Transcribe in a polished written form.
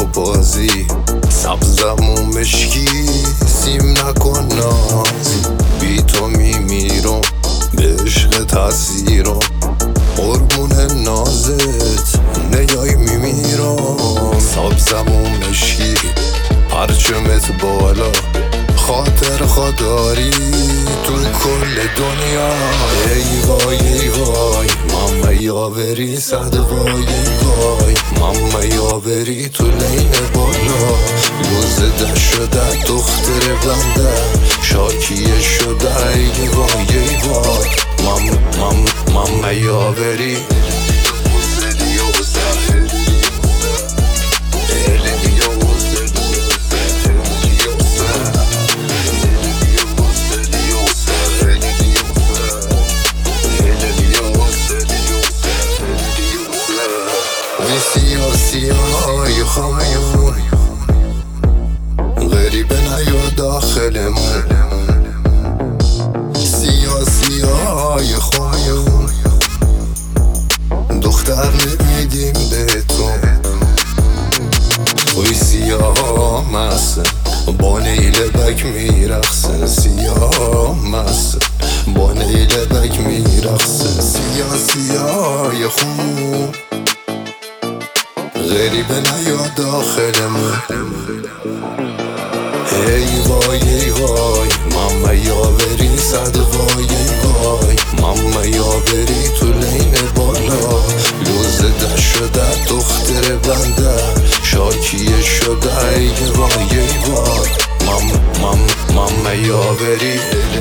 بازی سبزمون مشکی سیم نکن نازی بی تو میمیرم به عشق تاثیرم قربون نازت نیای میمیرم سبزمون مشکی پرچمت بالا خاطر خداری تو کل دنیا ای وای ای وای ماما یاوری صد وای وای ماما یاوری تو لین بالا لوزده شده دختر بنده شاکیه شده ای وای ای وای ماما یاوری سیاهای خامون غریبه نیا داخلمون سیاهای خامون دختر نمیدیم بهتون توی سیاه مسته با نیلبک میرخصه سیاه مسته با نیلبک میرخصه سیاهای خامون غریبه نیا داخلمون ای وای ای وای ماما یاوری صد وای وای ماما یاوری تو لین بالا لوزده شده دختر بنده شاکیه شده ای وای ای وای ماما یاوری